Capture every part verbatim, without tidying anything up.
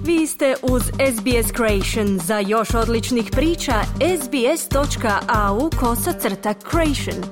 Vi ste uz S B S Creation. Za još odličnih priča, sbs.au kosacrta creation.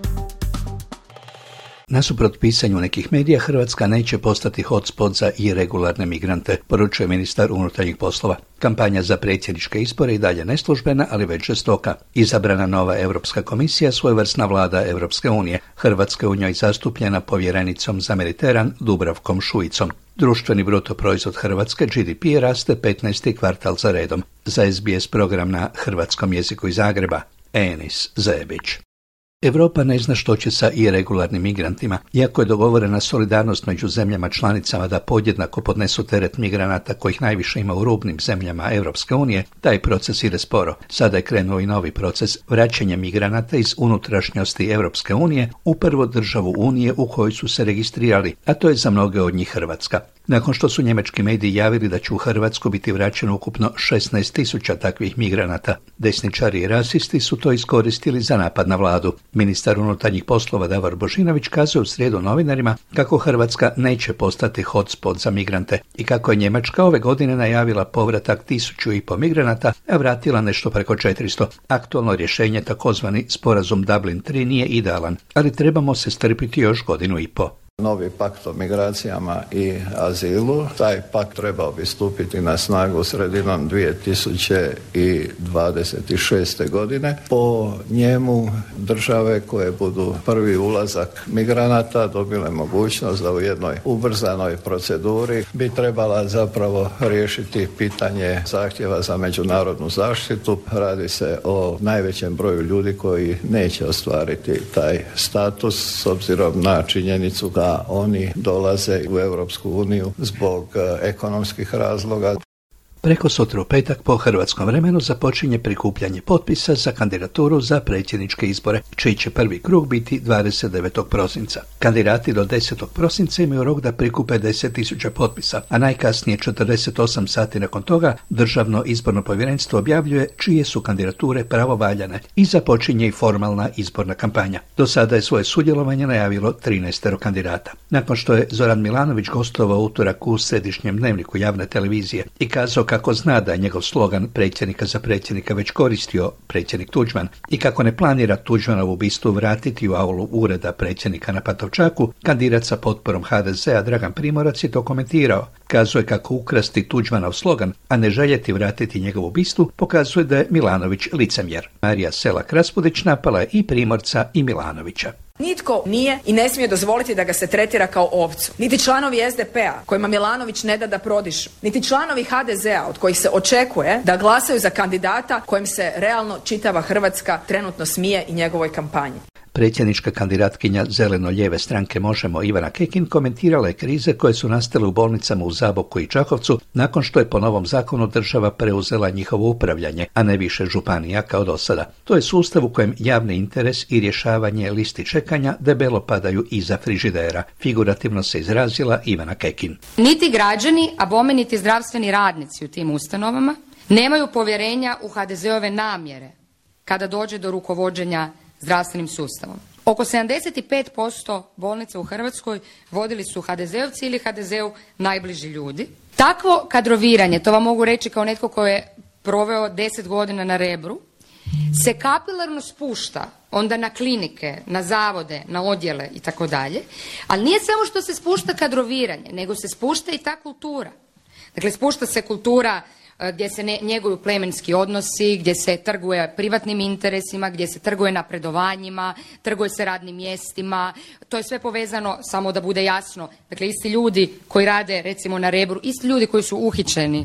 Nasuprot pisanju nekih medija, Hrvatska neće postati hotspot za iregularne migrante, poručuje ministar unutarnjih poslova. Kampanja za predsjedničke izbore i dalje neslužbena, ali već žestoka. Izabrana nova Europska komisija, svojevrsna vlada Europske unije. Hrvatska je u njoj zastupljena povjerenicom za Mediteran Dubravkom Šuicom. Društveni bruto proizvod Hrvatske, G D P, raste petnaesti kvartal za redom. Za S B S program na hrvatskom jeziku iz Zagreba, Enis Zebić. Europa ne zna što će sa iregularnim migrantima. Iako je dogovorena solidarnost među zemljama članicama da podjednako podnesu teret migranata kojih najviše ima u rubnim zemljama Europske unije, taj proces ide sporo. Sada je krenuo i novi proces vraćanja migranata iz unutrašnjosti Europske unije u prvu državu Unije u kojoj su se registrirali, a to je za mnoge od njih Hrvatska. Nakon što su njemački mediji javili da će u Hrvatsku biti vraćeno ukupno šesnaest tisuća takvih migranata, desničari i rasisti su to iskoristili za napad na vladu. Ministar unutarnjih poslova Davor Božinović kazuje u srijedu novinarima kako Hrvatska neće postati hotspot za migrante i kako je Njemačka ove godine najavila povratak tisuću i po migranata, a vratila nešto preko četiristo. Aktualno rješenje, takozvani sporazum Dublin tri, nije idealan, ali trebamo se strpiti još godinu i po. Novi pakt o migracijama i azilu, taj pakt trebao bi stupiti na snagu sredinom dvije tisuće dvadeset šeste. godine. Po njemu države koje budu prvi ulazak migranata dobile mogućnost da u jednoj ubrzanoj proceduri bi trebala zapravo riješiti pitanje zahtjeva za međunarodnu zaštitu. Radi se o najvećem broju ljudi koji neće ostvariti taj status s obzirom na činjenicu da oni dolaze u Europsku uniju zbog ekonomskih razloga. Preko sutra u petak po hrvatskom vremenu započinje prikupljanje potpisa za kandidaturu za predsjedničke izbore, čiji će prvi krug biti dvadeset devetog prosinca. Kandidati do desetog prosinca imaju rok da prikupe deset tisuća potpisa, a najkasnije četrdeset osam sati nakon toga Državno izborno povjerenstvo objavljuje čije su kandidature pravovaljane i započinje i formalna izborna kampanja. Do sada je svoje sudjelovanje najavilo trinaest kandidata. Nakon što je Zoran Milanović gostovao utorak u središnjem dnevniku javne televizije i kazao kako zna da je njegov slogan predsjednika za predsjednika već koristio predsjednik Tuđman i kako ne planira Tuđmanovu bistu vratiti u aulu ureda predsjednika na Pantovčaku, kandidat sa potporom H D Z-a Dragan Primorac je to komentirao. Kazuje kako ukrasti Tuđmanov slogan, a ne željeti vratiti njegovu bistu, pokazuje da je Milanović licemjer. Marija Selak-Raspudić napala je i Primorca i Milanovića. Nitko nije i ne smije dozvoliti da ga se tretira kao ovcu. Niti članovi S D P-a, kojima Milanović ne da da prodišu. Niti članovi H D Z-a, od kojih se očekuje da glasaju za kandidata kojem se realno čitava Hrvatska trenutno smije i njegovoj kampanji. Predsjednička kandidatkinja zeleno-lijeve stranke Možemo Ivana Kekin komentirala je krize koje su nastale u bolnicama u Zaboku i Čakovcu nakon što je po novom zakonu država preuzela njihovo upravljanje, a ne više županija kao do sada. To je sustav u kojem javni interes i rješavanje listi čekanja debelo padaju iza frižidera, figurativno se izrazila Ivana Kekin. Niti građani, a bome niti zdravstveni radnici u tim ustanovama nemaju povjerenja u H D Z-ove namjere kada dođe do rukovođenja zdravstvenim sustavom. Oko sedamdeset pet posto bolnica u Hrvatskoj vodili su H D Z-ovci ili H D Z-u najbliži ljudi. Takvo kadroviranje, to vam mogu reći kao netko ko je proveo deset godina na Rebru, se kapilarno spušta onda na klinike, na zavode, na odjele i tako dalje, ali nije samo što se spušta kadroviranje, nego se spušta i ta kultura. Dakle, spušta se kultura gdje se ne, njeguju plemenski odnosi, gdje se trguje privatnim interesima, gdje se trguje napredovanjima, trguje se radnim mjestima. To je sve povezano, samo da bude jasno. Dakle, isti ljudi koji rade recimo na Rebru, isti ljudi koji su uhićeni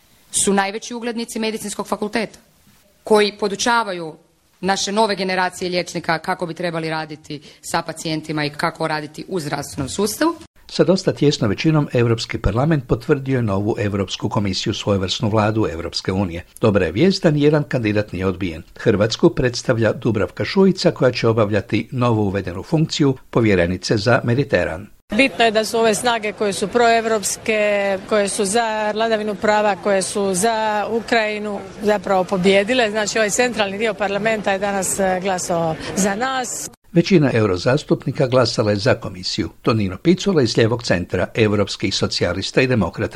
su najveći uglednici medicinskog fakulteta, koji podučavaju naše nove generacije liječnika kako bi trebali raditi sa pacijentima i kako raditi u zdravstvenom sustavu. Sa dosta tjesnom većinom Europski parlament potvrdio je novu Europsku komisiju, svojevrsnu vladu Europske unije. Dobra je vijest da nijedan kandidat nije odbijen. Hrvatsku predstavlja Dubravka Šuica koja će obavljati novu uvedenu funkciju povjerenice za Mediteran. Bitno je da su ove snage koje su proevropske, koje su za vladavinu prava, koje su za Ukrajinu zapravo pobijedile. Znači ovaj centralni dio parlamenta je danas glasao za nas. Većina eurozastupnika glasala je za komisiju. Tonino Picula iz lijevog centra, europskih socijalista i demokrata.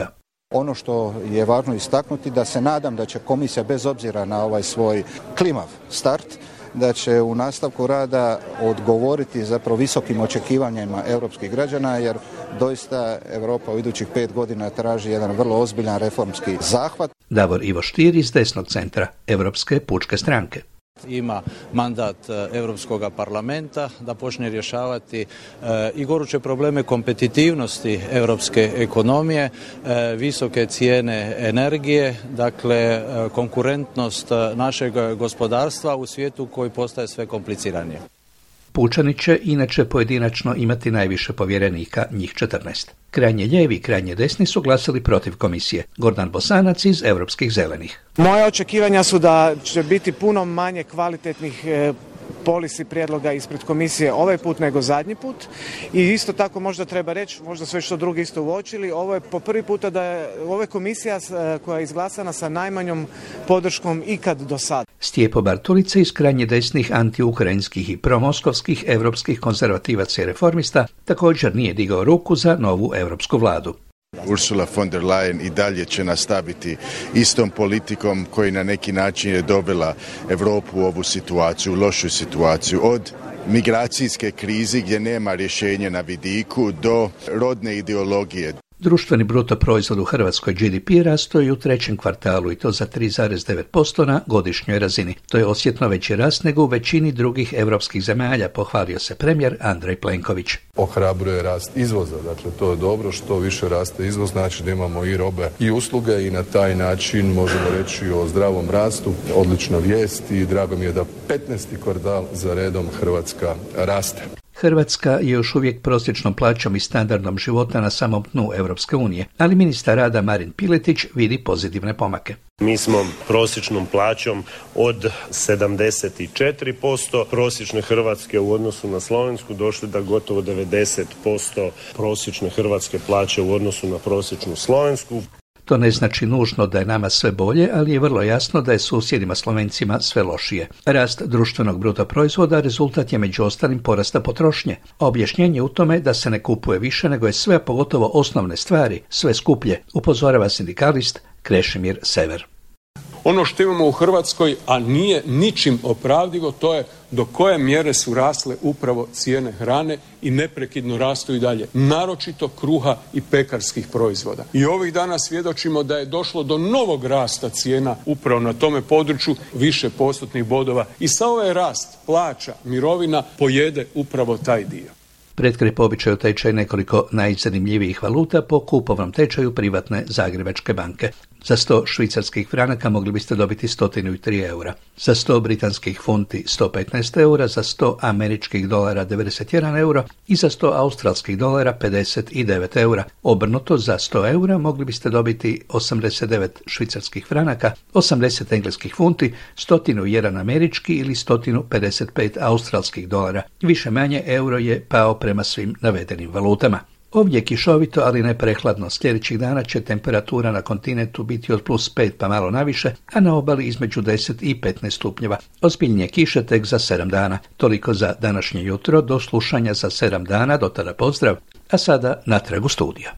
Ono što je važno istaknuti da se nadam da će komisija bez obzira na ovaj svoj klimav start da će u nastavku rada odgovoriti zapravo visokim očekivanjima europskih građana jer doista Europa u idućih pet godina traži jedan vrlo ozbiljan reformski zahvat. Davor Ivo Stier iz desnog centra Europske pučke stranke. Ima mandat Europskog parlamenta da počne rješavati e, i goruće probleme kompetitivnosti europske ekonomije, e, visoke cijene energije, dakle e, konkurentnost našeg gospodarstva u svijetu koji postaje sve kompliciranije. Pučani će inače pojedinačno imati najviše povjerenika, njih četrnaest. Krajnje lijevi i krajnje desni su glasali protiv komisije. Gordan Bosanac iz Europskih zelenih. Moje očekivanja su da će biti puno manje kvalitetnih e, polisi prijedloga ispred komisije ovaj put nego zadnji put i isto tako možda treba reći, možda sve što drugi isto uočili, ovo je po prvi puta da je ovo je komisija koja je izglasana sa najmanjom podrškom ikad do sada. Stijepo Bartulica iz krajnje desnih antiukrajinskih i promoskovskih europskih konzervativaca i reformista također nije digao ruku za novu europsku vladu. Ursula von der Leyen i dalje će nastaviti istom politikom koji na neki način je dovela Europu u ovu situaciju, lošu situaciju, od migracijske krize gdje nema rješenja na vidiku do rodne ideologije. Društveni bruto proizvod u Hrvatskoj G D P rastao je u trećem kvartalu i to za tri zarez devet posto na godišnjoj razini. To je osjetno veći rast nego u većini drugih europskih zemalja, pohvalio se premijer Andrej Plenković. Ohrabruje rast izvoza, dakle to je dobro, što više raste izvoz, znači da imamo i robe i usluge i na taj način možemo reći o zdravom rastu. Odlična vijest i drago mi je da petnaesti kvartal za redom Hrvatska raste. Hrvatska je još uvijek prosječnom plaćom i standardom života na samom dnu Europske unije, ali ministar rada Marin Piletić vidi pozitivne pomake. Mi smo prosječnom plaćom od sedamdeset četiri posto prosječne Hrvatske u odnosu na Slovensku došli da gotovo devedeset posto prosječne hrvatske plaće u odnosu na prosječnu Slovensku. To ne znači nužno da je nama sve bolje, ali je vrlo jasno da je susjedima Slovencima sve lošije. Rast društvenog bruto proizvoda rezultat je među ostalim porasta potrošnje. Objašnjenje u tome da se ne kupuje više nego je sve, pogotovo osnovne stvari, sve skuplje, upozorava sindikalist Krešimir Sever. Ono što imamo u Hrvatskoj, a nije ničim opravdivo, to je do koje mjere su rasle upravo cijene hrane i neprekidno rastu i dalje, naročito kruha i pekarskih proizvoda. I ovih dana svjedočimo da je došlo do novog rasta cijena upravo na tome području, više postotnih bodova i sa ovaj rast plaća, mirovina pojede upravo taj dio. Pred kraj po običaju tečaj nekoliko najzanimljivijih valuta po kupovnom tečaju privatne Zagrebačke banke. Za sto švicarskih franaka mogli biste dobiti sto tri eura. Za sto britanskih funti sto petnaest eura, za sto američkih dolara devedeset jedan euro i za sto australskih dolara pedeset devet eura. Obrnuto, za sto eura mogli biste dobiti osamdeset devet švicarskih franaka, osamdeset engleskih funti, sto jedan američki ili sto pedeset pet australskih dolara. Više manje euro je pao prema svim navedenim valutama. Ovdje je kišovito, ali ne prehladno. Sljedećih dana će temperatura na kontinentu biti od plus pet pa malo naviše, a na obali između deset i petnaest stupnjeva. Ozbiljnije kiše tek za sedam dana. Toliko za današnje jutro, do slušanja za sedam dana, do tada pozdrav, a sada natrag u studiju.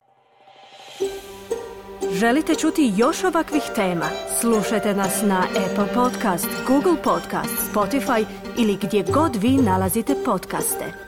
Želite čuti još ovakvih tema? Slušajte nas na Apple Podcast, Google Podcast, Spotify ili gdje god vi nalazite podcaste.